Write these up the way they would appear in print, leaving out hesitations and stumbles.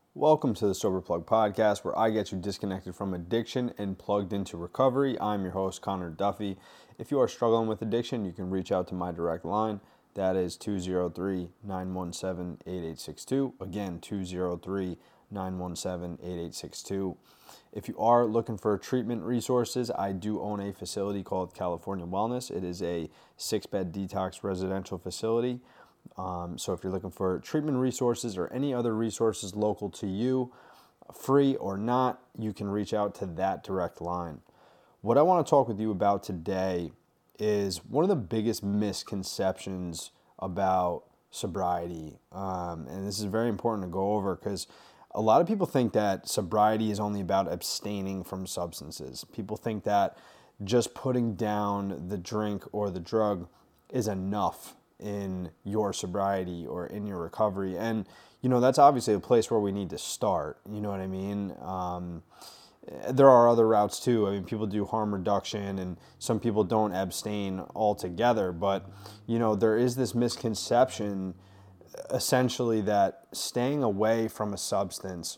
Welcome to the Sober Plug Podcast, where I get you disconnected from addiction and plugged into recovery. I'm your host, Connor Duffy. If you are struggling with addiction, you can reach out to my direct line. That is 203-917-8862. Again, 203-917-8862. If you are looking for treatment resources, I do own a facility called California Wellness. It is a 6-bed detox residential facility. So if you're looking for treatment resources or any other resources local to you, free or not, you can reach out to that direct line. What I want to talk with you about today is one of the biggest misconceptions about sobriety. And this is very important to go over because a lot of people think that sobriety is only about abstaining from substances. People think that just putting down the drink or the drug is enough in your sobriety or in your recovery. And, that's obviously a place where we need to start. You know what I mean? There are other routes too. I mean, people do harm reduction and some people don't abstain altogether. But, there is this misconception essentially that staying away from a substance,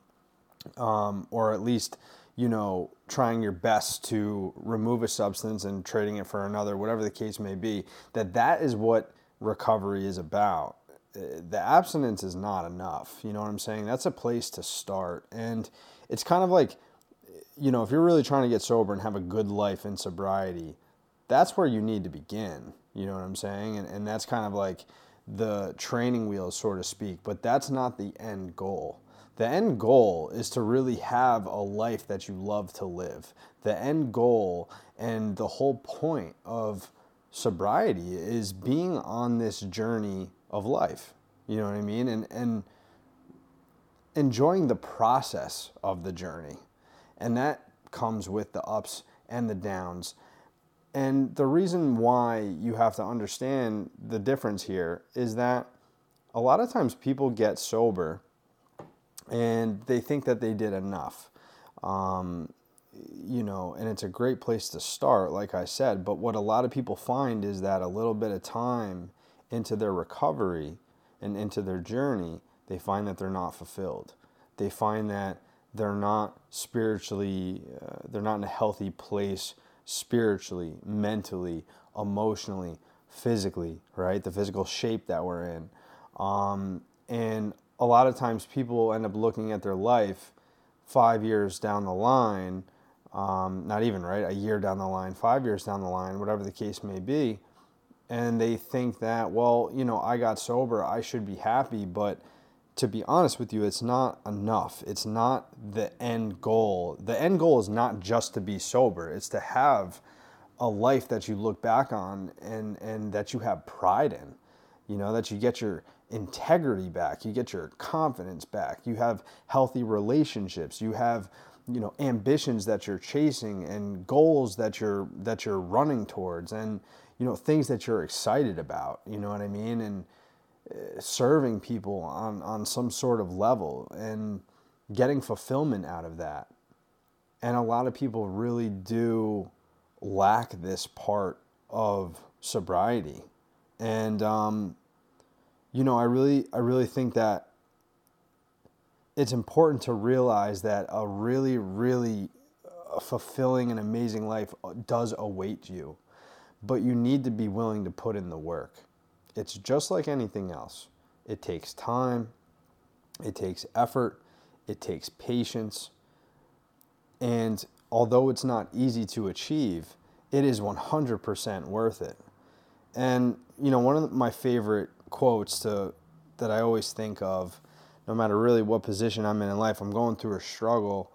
or at least, trying your best to remove a substance and trading it for another, whatever the case may be, that is what recovery is about. The abstinence is not enough. You know what I'm saying? That's a place to start. And it's kind of like, if you're really trying to get sober and have a good life in sobriety, that's where you need to begin. You know what I'm saying? And that's kind of like the training wheels, so to speak, but that's not the end goal. The end goal is to really have a life that you love to live. The end goal and the whole point of sobriety is being on this journey of life. You know what I mean? And enjoying the process of the journey. And that comes with the ups and the downs. And the reason why you have to understand the difference here is that a lot of times people get sober and they think that they did enough. And it's a great place to start, like I said. But what a lot of people find is that a little bit of time into their recovery and into their journey, they find that they're not fulfilled. They find that they're not spiritually, they're not in a healthy place spiritually, mentally, emotionally, physically, right? The physical shape that we're in. And a lot of times people end up looking at their life 5 years down the line, not even, right? A year down the line, 5 years down the line, whatever the case may be. And they think that, well, I got sober, I should be happy. But to be honest with you, it's not enough. It's not the end goal. The end goal is not just to be sober. It's to have a life that you look back on and that you have pride in. That you get your integrity back, you get your confidence back, you have healthy relationships, you have ambitions that you're chasing and goals that you're running towards, and things that you're excited about, you know what I mean, and serving people on some sort of level and getting fulfillment out of that. And a lot of people really do lack this part of sobriety. And I really think that it's important to realize that a really, really fulfilling and amazing life does await you, but you need to be willing to put in the work. It's just like anything else. It takes time, it takes effort, it takes patience, and although it's not easy to achieve, it is 100% worth it. And, one of my favorite quotes that I always think of, no matter really what position I'm in life, I'm going through a struggle,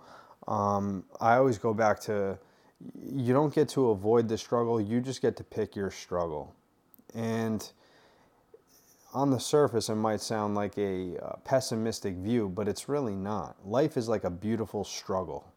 I always go back to, you don't get to avoid the struggle, you just get to pick your struggle. And on the surface, it might sound like a pessimistic view, but it's really not. Life is like a beautiful struggle.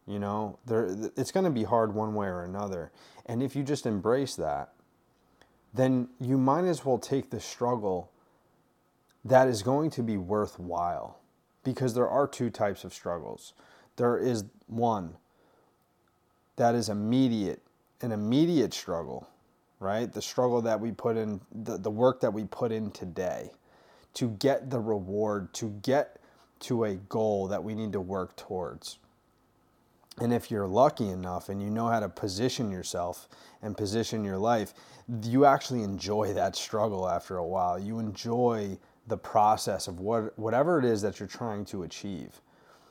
It's going to be hard one way or another. And if you just embrace that, then you might as well take the struggle that is going to be worthwhile. Because there are two types of struggles. There is one that is an immediate struggle, right? The struggle that we put in, the work that we put in today to get the reward, to get to a goal that we need to work towards. And if you're lucky enough and you know how to position yourself and position your life, you actually enjoy that struggle after a while. You enjoy the process of whatever it is that you're trying to achieve.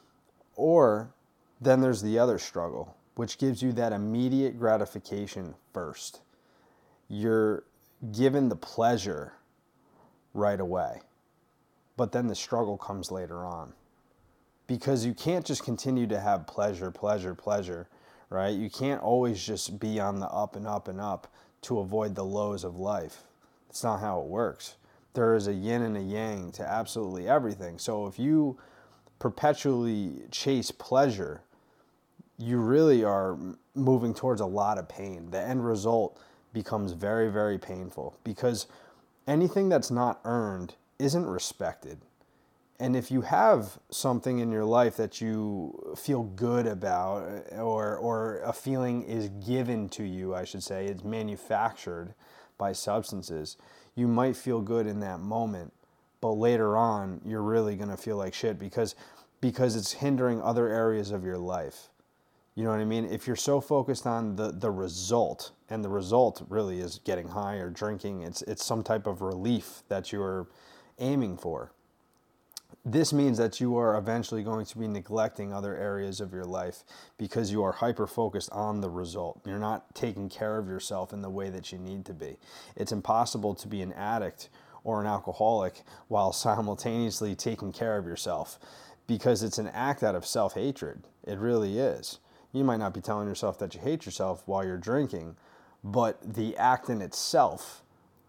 Or then there's the other struggle, which gives you that immediate gratification first. You're given the pleasure right away, but then the struggle comes later on. Because you can't just continue to have pleasure, right? You can't always just be on the up and up and up to avoid the lows of life. That's not how it works. There is a yin and a yang to absolutely everything. So if you perpetually chase pleasure, you really are moving towards a lot of pain. The end result becomes very, very painful because anything that's not earned isn't respected. And if you have something in your life that you feel good about, or a feeling is given to you, I should say, it's manufactured by substances, you might feel good in that moment, but later on, you're really going to feel like shit because it's hindering other areas of your life. You know what I mean? If you're so focused on the result, and the result really is getting high or drinking, it's some type of relief that you're aiming for. This means that you are eventually going to be neglecting other areas of your life because you are hyper-focused on the result. You're not taking care of yourself in the way that you need to be. It's impossible to be an addict or an alcoholic while simultaneously taking care of yourself because it's an act out of self-hatred. It really is. You might not be telling yourself that you hate yourself while you're drinking, but the act in itself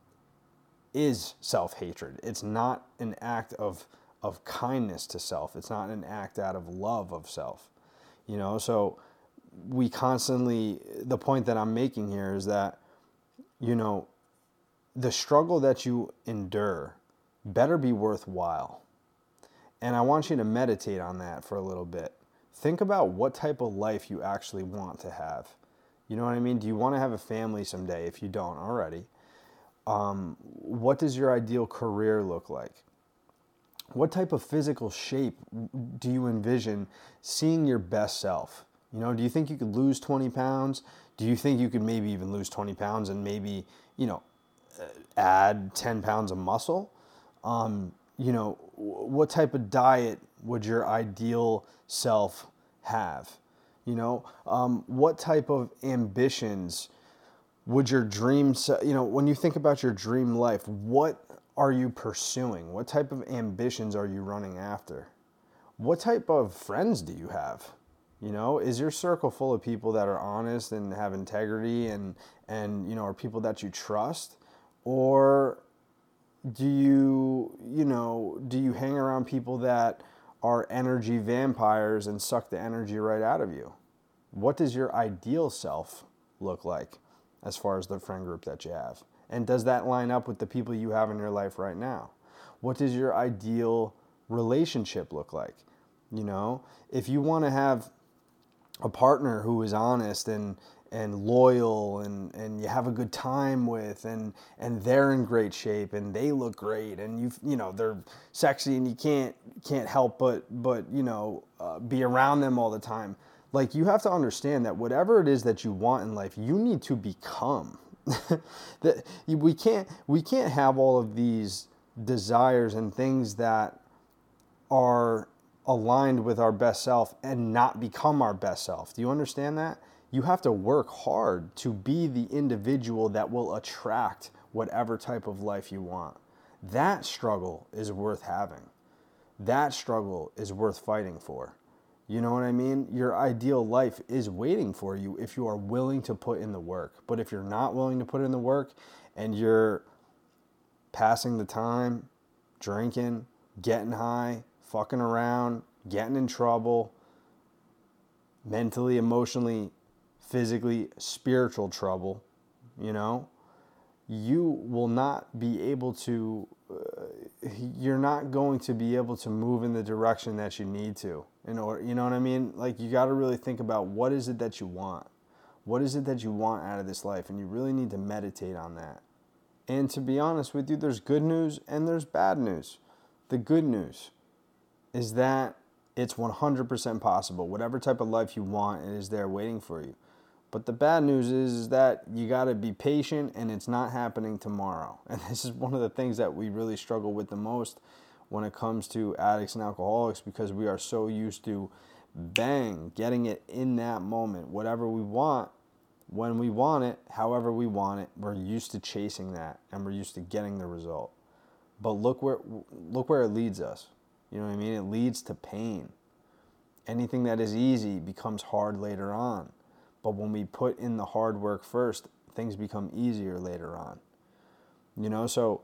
is self-hatred. It's not an act of kindness to self. It's not an act out of love of self. You know, so we constantly, the point that I'm making here is that, you know, the struggle that you endure better be worthwhile. And I want you to meditate on that for a little bit. Think about what type of life you actually want to have. You know what I mean? Do you want to have a family someday if you don't already? What does your ideal career look like? What type of physical shape do you envision seeing your best self? You know, do you think you could lose 20 pounds? Do you think you could maybe even lose 20 pounds and maybe, you know, add 10 pounds of muscle? You know, what type of diet would your ideal self have? You know, what type of ambitions would your dreams, you know, when you think about your dream life, what are you pursuing? What type of ambitions are you running after? What type of friends do you have? You know, is your circle full of people that are honest and have integrity and you know, are people that you trust? Or do you hang around people that are energy vampires and suck the energy right out of you? What does your ideal self look like as far as the friend group that you have? And does that line up with the people you have in your life right now? What does your ideal relationship look like? You know, if you want to have a partner who is honest and loyal and you have a good time with and they're in great shape and they look great and you know they're sexy and you can't help but you know be around them all the time. Like, you have to understand that whatever it is that you want in life, you need to become. That we can't have all of these desires and things that are aligned with our best self and not become our best self. Do you understand that? You have to work hard to be the individual that will attract whatever type of life you want. That struggle is worth having. That struggle is worth fighting for. You know what I mean? Your ideal life is waiting for you if you are willing to put in the work. But if you're not willing to put in the work and you're passing the time, drinking, getting high, fucking around, getting in trouble, mentally, emotionally, physically, spiritual trouble, you know, you will not be able to, you're not going to be able to move in the direction that you need to. In order, you know what I mean? Like, you got to really think about what is it that you want? What is it that you want out of this life? And you really need to meditate on that. And to be honest with you, there's good news and there's bad news. The good news, is that it's 100% possible. Whatever type of life you want, it is there waiting for you. But the bad news is that you got to be patient, and it's not happening tomorrow. And this is one of the things that we really struggle with the most when it comes to addicts and alcoholics, because we are so used to bang, getting it in that moment. Whatever we want, when we want it, however we want it. We're used to chasing that, and we're used to getting the result. But look where it leads us. You know what I mean? It leads to pain. Anything that is easy becomes hard later on. But when we put in the hard work first, things become easier later on. You know, so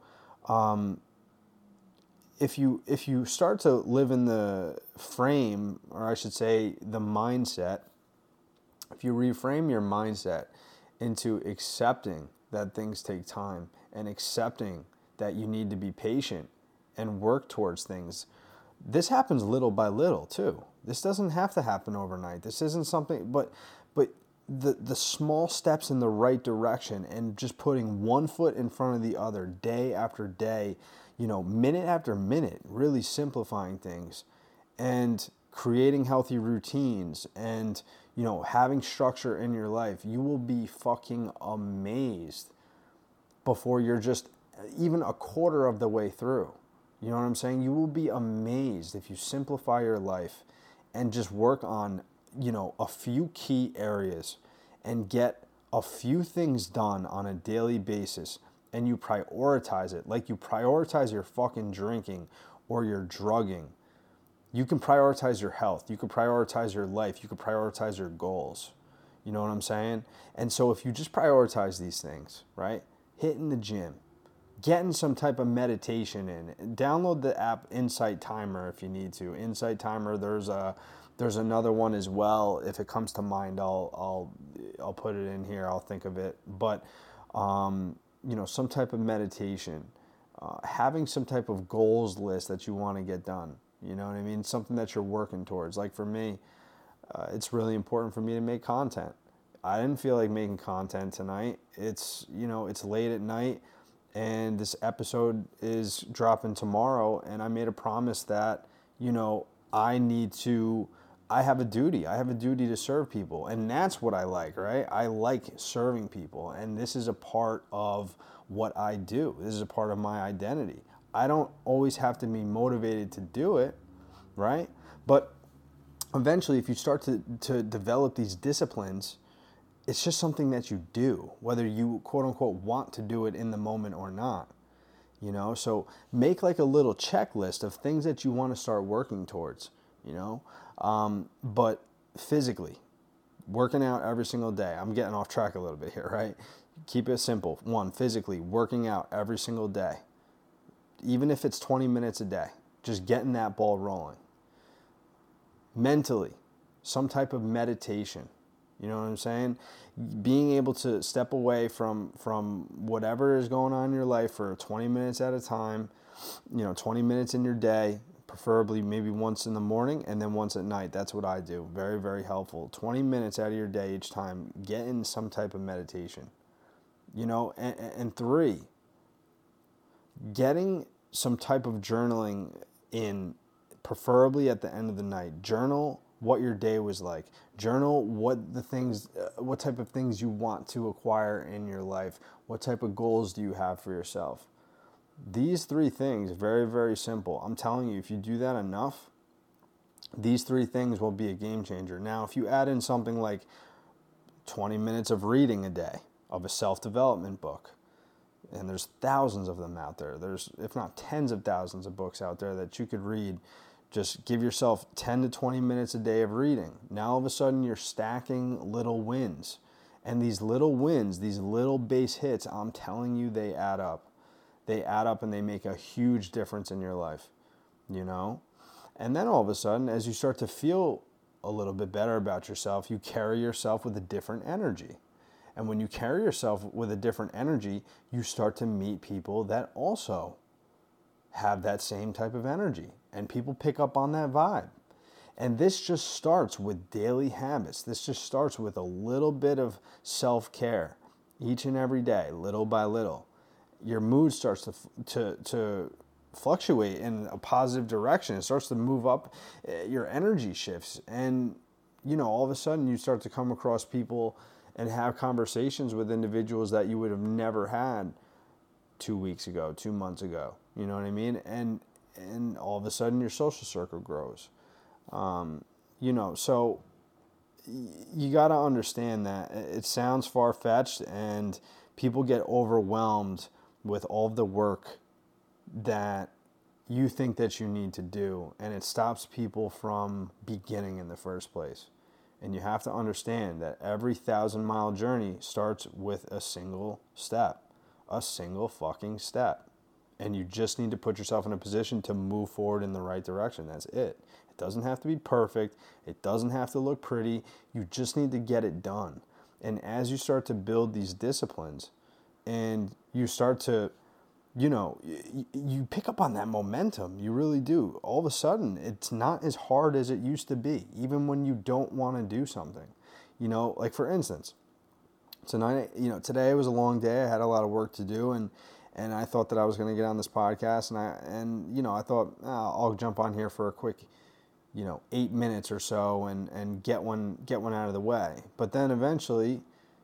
if you start to live in the frame, or I should say the mindset, if you reframe your mindset into accepting that things take time and accepting that you need to be patient and work towards things, this happens little by little too. This doesn't have to happen overnight. This isn't something, but the small steps in the right direction, and just putting one foot in front of the other day after day, you know, minute after minute, really simplifying things and creating healthy routines and, you know, having structure in your life, you will be fucking amazed before you're just even a quarter of the way through. You know what I'm saying? You will be amazed if you simplify your life and just work on, you know, a few key areas and get a few things done on a daily basis, and you prioritize it like you prioritize your fucking drinking or your drugging. You can prioritize your health. You can prioritize your life. You can prioritize your goals. You know what I'm saying? And so if you just prioritize these things, right? Hitting the gym, getting some type of meditation in. Download the app Insight Timer if you need to. Insight Timer, there's another one as well. If it comes to mind, I'll put it in here. I'll think of it. But you know, some type of meditation, having some type of goals list that you want to get done. You know what I mean? Something that you're working towards. Like for me, it's really important for me to make content. I didn't feel like making content tonight. It's, you know, it's late at night, and this episode is dropping tomorrow, and I made a promise that, you know, I have a duty. I have a duty to serve people, and that's what I like, right? I like serving people, and this is a part of what I do. This is a part of my identity. I don't always have to be motivated to do it, right? But eventually, if you start to develop these disciplines, it's just something that you do, whether you quote unquote want to do it in the moment or not. You know, so make like a little checklist of things that you want to start working towards, you know, but physically, working out every single day. I'm getting off track a little bit here, right? Keep it simple. One, physically, working out every single day. Even if it's 20 minutes a day, just getting that ball rolling. Mentally, some type of meditation. You know what I'm saying? Being able to step away from whatever is going on in your life for 20 minutes at a time, you know, 20 minutes in your day, preferably maybe once in the morning and then once at night. That's what I do. Very, very helpful. 20 minutes out of your day each time, get in some type of meditation. You know, and three, getting some type of journaling in, preferably at the end of the night. Journal what your day was like. Journal what type of things you want to acquire in your life. What type of goals do you have for yourself? These three things, very, very simple. I'm telling you, if you do that enough, these three things will be a game changer. Now, if you add in something like 20 minutes of reading a day of a self-development book, and there's thousands of them out there. There's, if not tens of thousands of books out there that you could read. Just give yourself 10 to 20 minutes a day of reading. Now all of a sudden you're stacking little wins. And these little wins, these little base hits, I'm telling you, they add up. They add up and they make a huge difference in your life, you know? And then all of a sudden, as you start to feel a little bit better about yourself, you carry yourself with a different energy. And when you carry yourself with a different energy, you start to meet people that also have that same type of energy. And people pick up on that vibe. And this just starts with daily habits. This just starts with a little bit of self-care each and every day, little by little. Your mood starts to fluctuate in a positive direction. It starts to move up. Your energy shifts. And, all of a sudden you start to come across people and have conversations with individuals that you would have never had 2 weeks ago, 2 months ago. You know what I mean? And all of a sudden your social circle grows. So you got to understand that it sounds far-fetched, and people get overwhelmed with all of the work that you think that you need to do, and it stops people from beginning in the first place. And you have to understand that every 1,000-mile journey starts with a single step, a single fucking step. And you just need to put yourself in a position to move forward in the right direction. That's it. It doesn't have to be perfect. It doesn't have to look pretty. You just need to get it done. And as you start to build these disciplines and you start to, you pick up on that momentum. You really do. All of a sudden, it's not as hard as it used to be, even when you don't want to do something. Like for instance, tonight, today was a long day. I had a lot of work to do, and I thought that I was going to get on this podcast, and I thought I'll jump on here for a quick, 8 minutes or so and get one out of the way. But then eventually,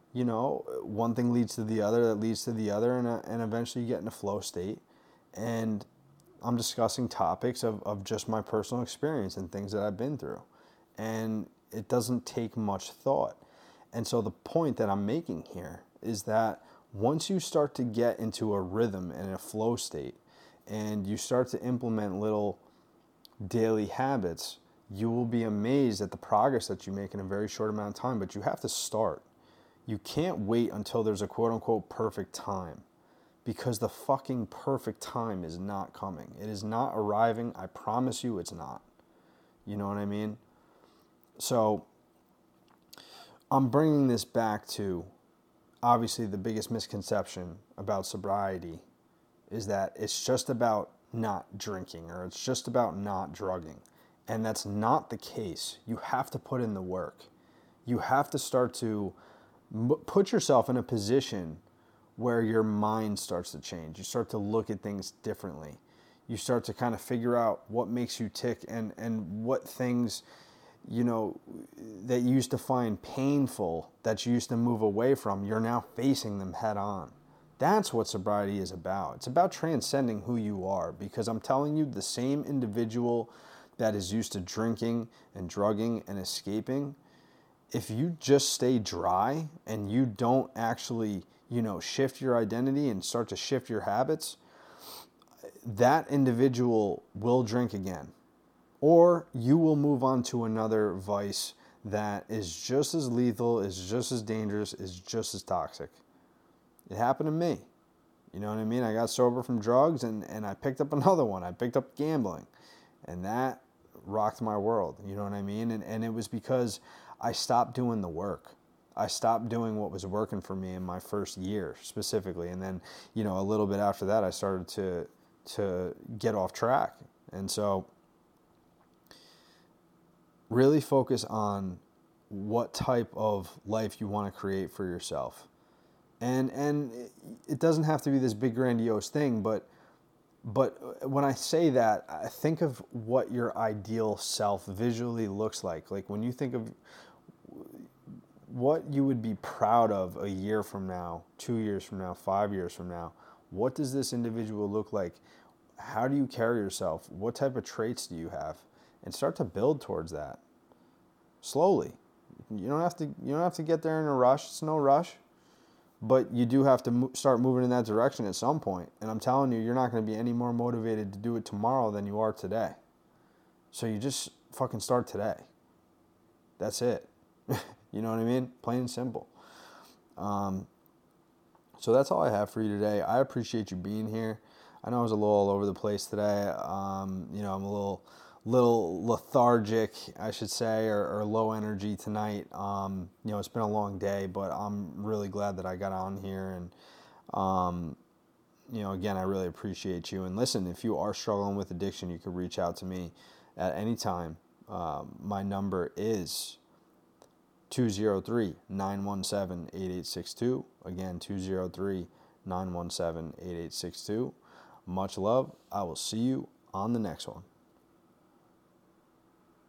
one thing leads to the other, that leads to the other, and eventually you get in a flow state. And I'm discussing topics of just my personal experience and things that I've been through. And it doesn't take much thought. And so the point that I'm making here is that once you start to get into a rhythm and a flow state, and you start to implement little daily habits, you will be amazed at the progress that you make in a very short amount of time. But you have to start. You can't wait until there's a quote-unquote perfect time, because the fucking perfect time is not coming. It is not arriving. I promise you it's not. You know what I mean? So I'm bringing this back to, obviously, the biggest misconception about sobriety is that it's just about not drinking, or it's just about not drugging. And that's not the case. You have to put in the work. You have to start to put yourself in a position where your mind starts to change. You start to look at things differently. You start to kind of figure out what makes you tick, and what things, that you used to find painful, that you used to move away from, you're now facing them head on. That's what sobriety is about. It's about transcending who you are, because I'm telling you, the same individual that is used to drinking and drugging and escaping, if you just stay dry and you don't actually, shift your identity and start to shift your habits, that individual will drink again. Or you will move on to another vice that is just as lethal, is just as dangerous, is just as toxic. It happened to me. You know what I mean? I got sober from drugs, and I picked up another one. I picked up gambling. And that rocked my world. You know what I mean? And it was because I stopped doing the work. I stopped doing what was working for me in my first year specifically. And then, a little bit after that, I started to get off track. And so really focus on what type of life you want to create for yourself. And it doesn't have to be this big grandiose thing, but when I say that, I think of what your ideal self visually looks like. Like when you think of what you would be proud of a year from now, 2 years from now, 5 years from now, what does this individual look like? How do you carry yourself? What type of traits do you have? And start to build towards that slowly. You don't have to get there in a rush. It's no rush. But you do have to start moving in that direction at some point. And I'm telling you, you're not going to be any more motivated to do it tomorrow than you are today. So you just fucking start today. That's it. You know what I mean? Plain and simple. So that's all I have for you today. I appreciate you being here. I know I was a little all over the place today. I'm a little lethargic, I should say, or low energy tonight. It's been a long day, but I'm really glad that I got on here. And, again, I really appreciate you. And listen, if you are struggling with addiction, you can reach out to me at any time. My number is 203-917-8862. Again, 203-917-8862. Much love. I will see you on the next one.